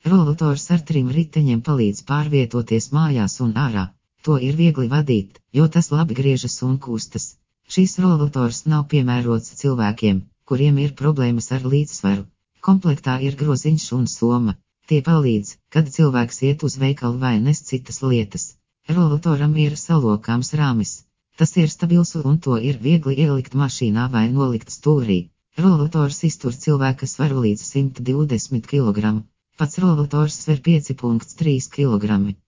Rolators ar 3 riteņiem palīdz pārvietoties mājās un ārā. To ir viegli vadīt, jo tas labi griežas un kustas. Šis rolators nav piemērots cilvēkiem, kuriem ir problēmas ar līdzsvaru. Komplektā ir groziņš un soma. Tie palīdz, kad cilvēks iet uz veikalu vai nes citas lietas. Rolatoram ir salokāms rāmis. Tas ir stabils un to ir viegli ielikt mašīnā vai nolikt stūrī. Rolators iztur cilvēka svaru līdz 120 kg. Pats rolators sver 5,3 kg.